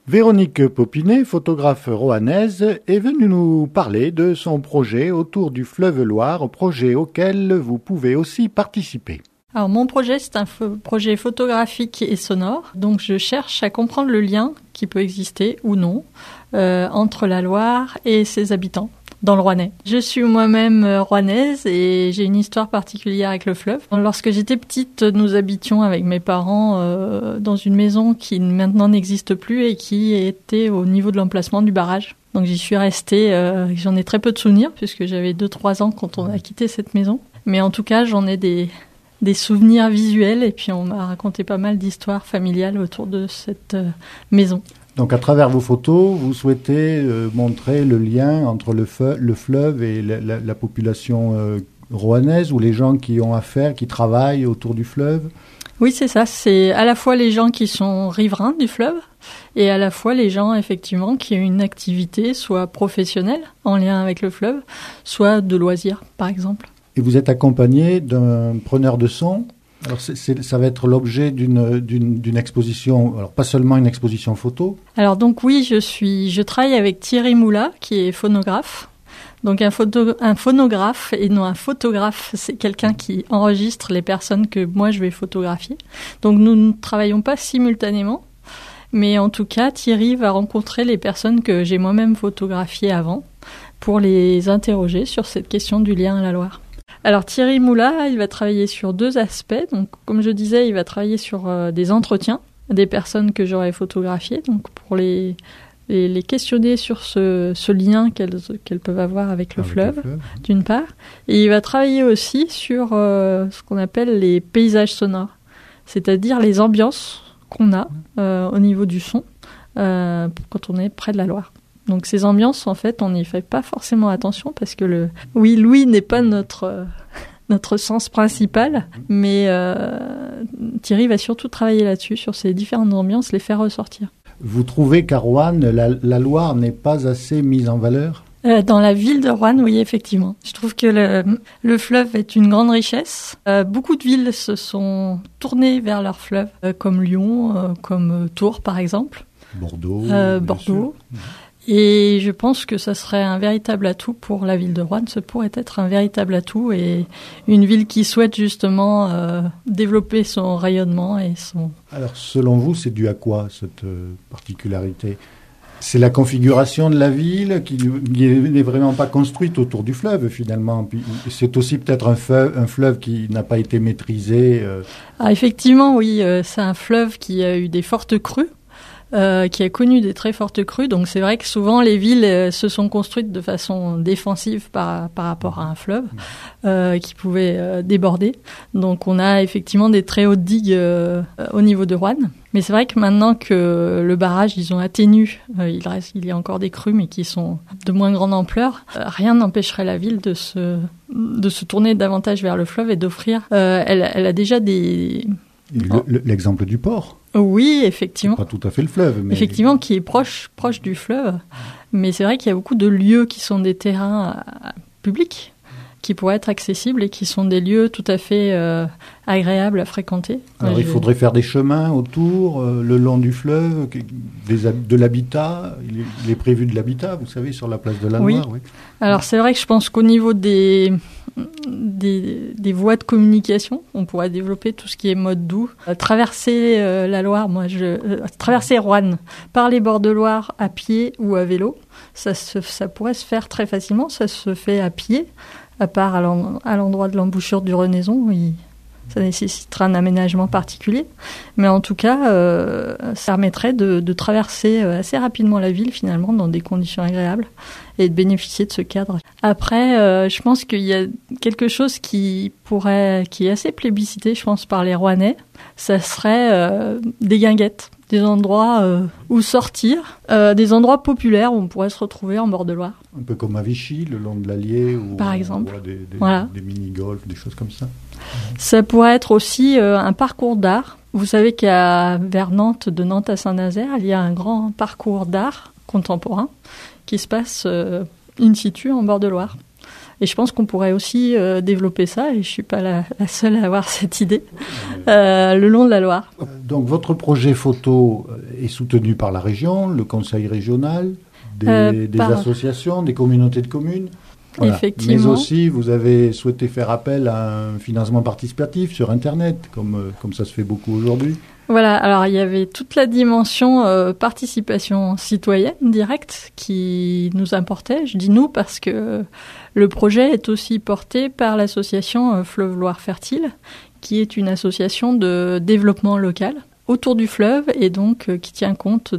Véronique Popinet, photographe roannaise, est venue nous parler de son projet autour du fleuve Loire, projet auquel vous pouvez aussi participer. Alors mon projet, c'est un projet photographique et sonore, donc je cherche à comprendre le lien qui peut exister ou non entre la Loire et ses habitants dans le Rouennais. Je suis moi-même rouennaise et j'ai une histoire particulière avec le fleuve. Lorsque j'étais petite, nous habitions avec mes parents dans une maison qui maintenant n'existe plus et qui était au niveau de l'emplacement du barrage. Donc j'y suis restée, j'en ai très peu de souvenirs puisque j'avais 2-3 ans quand on a quitté cette maison. Mais en tout cas, j'en ai des souvenirs visuels et puis on m'a raconté pas mal d'histoires familiales autour de cette maison. Donc à travers vos photos, vous souhaitez montrer le lien entre le fleuve et la population roannaise ou les gens qui ont affaire, qui travaillent autour du fleuve? Oui, c'est ça. C'est à la fois les gens qui sont riverains du fleuve et à la fois les gens, effectivement, qui ont une activité soit professionnelle en lien avec le fleuve, soit de loisirs, par exemple. Et vous êtes accompagné d'un preneur de son. Alors ça va être l'objet d'une exposition, alors pas seulement une exposition photo. Alors donc oui, je travaille avec Thierry Moula, qui est phonographe. Donc un phonographe et non un photographe, c'est quelqu'un qui enregistre les personnes que moi je vais photographier. Donc nous ne travaillons pas simultanément, mais en tout cas Thierry va rencontrer les personnes que j'ai moi-même photographiées avant pour les interroger sur cette question du lien à la Loire. Alors Thierry Moula, il va travailler sur 2 aspects. Donc, comme je disais, il va travailler sur des entretiens des personnes que j'aurais photographiées, donc pour les questionner sur ce lien qu'elles peuvent avoir avec le fleuve, d'une part. Et il va travailler aussi sur ce qu'on appelle les paysages sonores, c'est-à-dire les ambiances qu'on a au niveau du son quand on est près de la Loire. Donc ces ambiances, en fait, on n'y fait pas forcément attention parce que l'ouïe n'est pas notre sens principal, mais Thierry va surtout travailler là-dessus, sur ces différentes ambiances, les faire ressortir. Vous trouvez qu'à Roanne, la Loire n'est pas assez mise en valeur ? Dans la ville de Roanne, oui, effectivement. Je trouve que le fleuve est une grande richesse. Beaucoup de villes se sont tournées vers leur fleuve, comme Lyon, comme Tours, par exemple. Bordeaux. Et je pense que ça serait un véritable atout pour la ville de Roanne. Ce pourrait être un véritable atout et une ville qui souhaite justement développer son rayonnement et son... Alors, selon vous, c'est dû à quoi, cette particularité ? C'est la configuration de la ville qui n'est vraiment pas construite autour du fleuve, finalement. Puis, c'est aussi peut-être un fleuve qui n'a pas été maîtrisé. Ah, effectivement, oui. C'est un fleuve qui a eu des fortes crues. Qui a connu des très fortes crues. Donc c'est vrai que souvent les villes se sont construites de façon défensive par rapport à un fleuve qui pouvait déborder. Donc on a effectivement des très hautes digues au niveau de Roanne. Mais c'est vrai que maintenant que le barrage, ils ont atténu, il y a encore des crues mais qui sont de moins grande ampleur, rien n'empêcherait la ville de se tourner davantage vers le fleuve et d'offrir... Elle a déjà des... L'exemple du port. Oui, effectivement. C'est pas tout à fait le fleuve. Mais... Effectivement, qui est proche du fleuve. Mais c'est vrai qu'il y a beaucoup de lieux qui sont des terrains publics, qui pourraient être accessibles et qui sont des lieux tout à fait agréables à fréquenter. Alors il faudrait faire des chemins autour, le long du fleuve, de l'habitat. Il est prévu de l'habitat, vous savez, sur la place de la Loire. Oui. Alors c'est vrai que je pense qu'au niveau des voies de communication, on pourrait développer tout ce qui est mode doux. Traverser la Loire, traverser Roanne par les bords de Loire à pied ou à vélo, ça pourrait se faire très facilement. Ça se fait à pied, à part à l'endroit de l'embouchure du Renaison, ça nécessitera un aménagement particulier. Mais en tout cas, ça permettrait de traverser assez rapidement la ville, finalement, dans des conditions agréables et de bénéficier de ce cadre. Après, je pense qu'il y a quelque chose qui est assez plébiscité, je pense, par les Rouennais. Ça serait des guinguettes, des endroits où sortir, des endroits populaires où on pourrait se retrouver en bord de Loire. Un peu comme à Vichy, le long de l'Allier, où par exemple. On voit des mini-golfs, des choses comme ça. Ça pourrait être aussi un parcours d'art. Vous savez vers Nantes, de Nantes à Saint-Nazaire, il y a un grand parcours d'art contemporain qui se passe in situ en bord de Loire. Et je pense qu'on pourrait aussi développer ça, et je ne suis pas la seule à avoir cette idée, le long de la Loire. Donc votre projet photo est soutenu par la région, le conseil régional, des associations, des communautés de communes. Voilà. Effectivement. Mais aussi, vous avez souhaité faire appel à un financement participatif sur Internet, comme ça se fait beaucoup aujourd'hui. Voilà, alors il y avait toute la dimension participation citoyenne directe qui nous importait. Je dis nous parce que le projet est aussi porté par l'association Fleuve Loire Fertile, qui est une association de développement local autour du fleuve et donc qui tient compte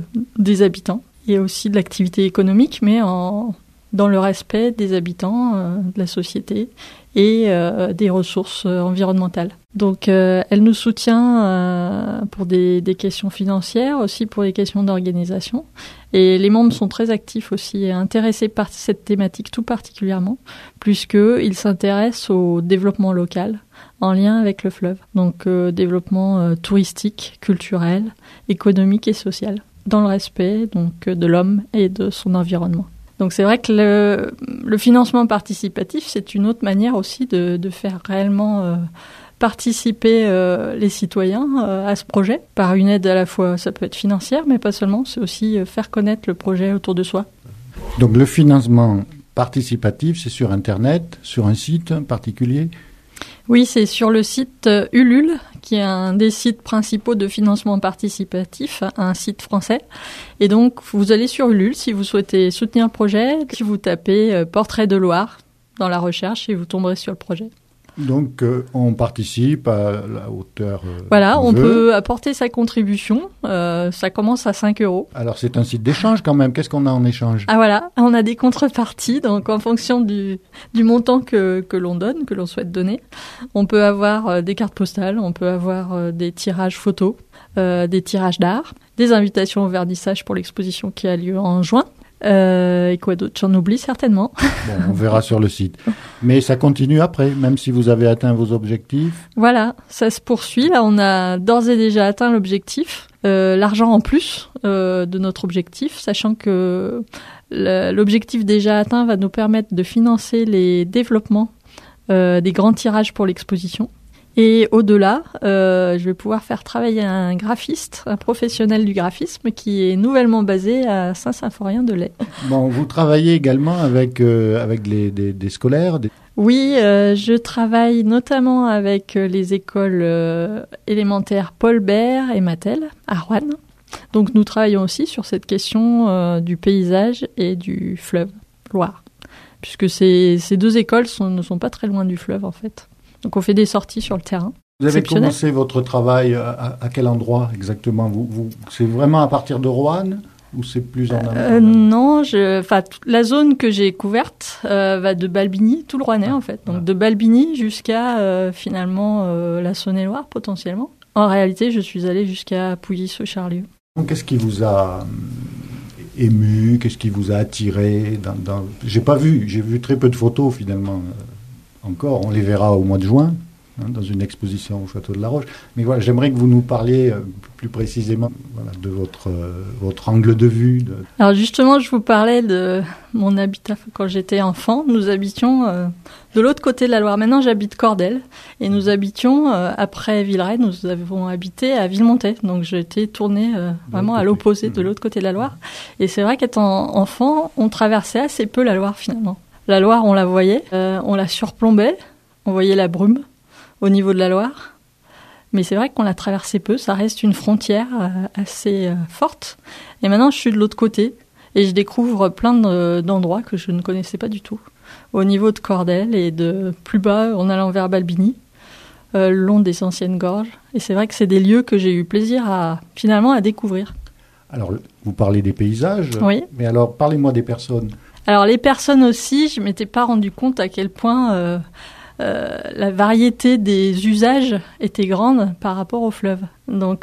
des habitants et aussi de l'activité économique, mais dans le respect des habitants, de la société et des ressources environnementales. Donc elle nous soutient pour des questions financières, aussi pour des questions d'organisation. Et les membres sont très actifs aussi et intéressés par cette thématique tout particulièrement, puisqu'ils s'intéressent au développement local en lien avec le fleuve. Donc développement touristique, culturel, économique et social, dans le respect donc, de l'homme et de son environnement. Donc c'est vrai que le financement participatif, c'est une autre manière aussi de faire réellement participer les citoyens à ce projet, par une aide à la fois, ça peut être financière, mais pas seulement, c'est aussi faire connaître le projet autour de soi. Donc le financement participatif, c'est sur Internet, sur un site particulier ? Oui, c'est sur le site Ulule, qui est un des sites principaux de financement participatif, un site français. Et donc, vous allez sur Ulule si vous souhaitez soutenir le projet. Si vous tapez « Portrait de Loire » dans la recherche et vous tomberez sur le projet. Donc, on participe à la hauteur voilà, on peut apporter sa contribution. Ça commence à 5 €. Alors, c'est un site d'échange quand même. Qu'est-ce qu'on a en échange ? Ah voilà, on a des contreparties. Donc, en fonction du montant que l'on donne, que l'on souhaite donner, on peut avoir des cartes postales, on peut avoir des tirages photos, des tirages d'art, des invitations au vernissage pour l'exposition qui a lieu en juin. Et quoi d'autre ? J'en oublie certainement. Bon, on verra sur le site. Mais ça continue après, même si vous avez atteint vos objectifs. Voilà, ça se poursuit. Là, on a d'ores et déjà atteint l'objectif. L'argent en plus de notre objectif, sachant que l'objectif déjà atteint va nous permettre de financer les développements des grands tirages pour l'exposition. Et au-delà, je vais pouvoir faire travailler un graphiste, un professionnel du graphisme qui est nouvellement basé à Saint-Symphorien-de-Laye. Bon, vous travaillez également avec des scolaires Oui, je travaille notamment avec les écoles élémentaires Paul Bert et Mattel à Roanne. Donc nous travaillons aussi sur cette question du paysage et du fleuve Loire, puisque ces deux écoles ne sont pas très loin du fleuve en fait. Donc on fait des sorties sur le terrain. Vous avez commencé votre travail à quel endroit exactement ? C'est vraiment à partir de Roanne ou c'est plus en amont ? Non, la zone que j'ai couverte va de Balbigny, tout le Rouennais en fait. Donc de Balbigny jusqu'à finalement la Saône-et-Loire potentiellement. En réalité, je suis allée jusqu'à Pouilly-sur-Charlieu. Qu'est-ce qui vous a ému ? Qu'est-ce qui vous a attiré J'ai vu très peu de photos finalement. Encore, on les verra au mois de juin, dans une exposition au Château de la Roche. Mais voilà, j'aimerais que vous nous parliez plus précisément de votre angle de vue. Alors justement, je vous parlais de mon habitat quand j'étais enfant. Nous habitions de l'autre côté de la Loire. Maintenant, j'habite Cordel. Et nous habitions, après Villeray, nous avons habité à Villemontais. Donc j'étais tournée vraiment à l'opposé, de l'autre côté de la Loire. Et c'est vrai qu'étant enfant, on traversait assez peu la Loire finalement. La Loire, on la voyait, on la surplombait, on voyait la brume au niveau de la Loire. Mais c'est vrai qu'on la traversait peu, ça reste une frontière assez forte. Et maintenant, je suis de l'autre côté et je découvre plein d'endroits que je ne connaissais pas du tout. Au niveau de Cordel et de plus bas, en allant vers Balbigny, le long des anciennes gorges. Et c'est vrai que c'est des lieux que j'ai eu plaisir à découvrir. Alors, vous parlez des paysages, oui. Mais alors, parlez-moi des personnes. Alors les personnes aussi, je ne m'étais pas rendu compte à quel point la variété des usages était grande par rapport au fleuve. Donc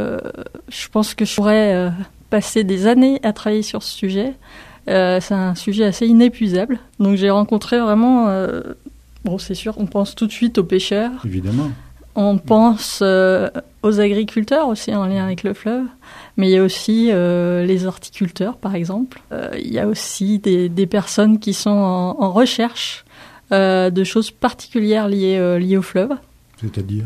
je pense que je pourrais passer des années à travailler sur ce sujet. C'est un sujet assez inépuisable. Donc j'ai rencontré vraiment... bon, c'est sûr, on pense tout de suite aux pêcheurs. Évidemment. On pense aux agriculteurs aussi en lien avec le fleuve, mais il y a aussi les horticulteurs par exemple. Il y a aussi des personnes qui sont en recherche de choses particulières liées au fleuve. C'est-à-dire ?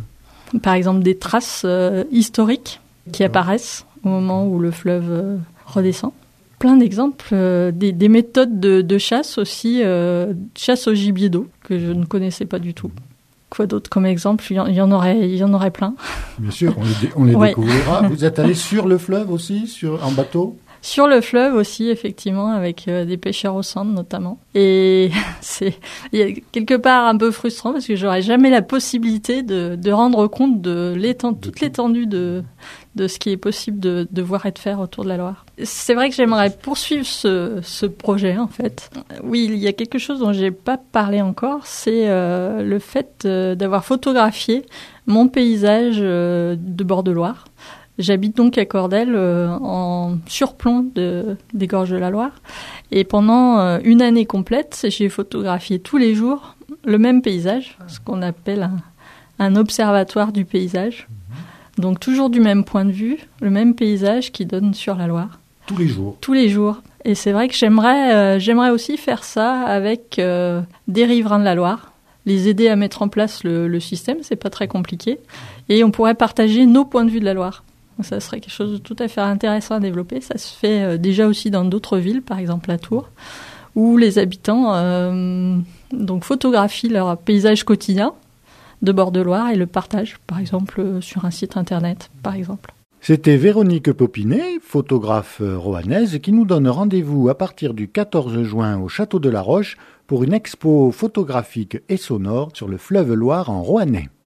Par exemple des traces historiques qui apparaissent au moment où le fleuve redescend. Plein d'exemples, des méthodes de chasse aussi, chasse au gibier d'eau, que je ne connaissais pas du tout. Quoi d'autre comme exemple ? Il y en aurait plein. Bien sûr, on les découvrira. Vous êtes allé sur le fleuve aussi, en bateau ? Sur le fleuve aussi, effectivement, avec des pêcheurs au centre notamment. Et il y a quelque part un peu frustrant parce que j'aurais jamais la possibilité de rendre compte de toute l'étendue de ce qui est possible de voir et de faire autour de la Loire. C'est vrai que j'aimerais poursuivre ce projet, en fait. Oui, il y a quelque chose dont j'ai pas parlé encore, c'est le fait d'avoir photographié mon paysage de bord de Loire. J'habite donc à Cordel, en surplomb des gorges de la Loire. Et pendant une année complète, j'ai photographié tous les jours le même paysage, ce qu'on appelle un observatoire du paysage. Donc toujours du même point de vue, le même paysage qui donne sur la Loire. Tous les jours. Tous les jours. Et c'est vrai que j'aimerais aussi faire ça avec des riverains de la Loire, les aider à mettre en place le système, c'est pas très compliqué. Et on pourrait partager nos points de vue de la Loire. Donc ça serait quelque chose de tout à fait intéressant à développer. Ça se fait déjà aussi dans d'autres villes, par exemple à Tours, où les habitants donc photographient leur paysage quotidien de bord de Loire et le partagent, par exemple sur un site internet, par exemple. C'était Véronique Popinet, photographe roannaise, qui nous donne rendez-vous à partir du 14 juin au Château de la Roche pour une expo photographique et sonore sur le fleuve Loire en roannais.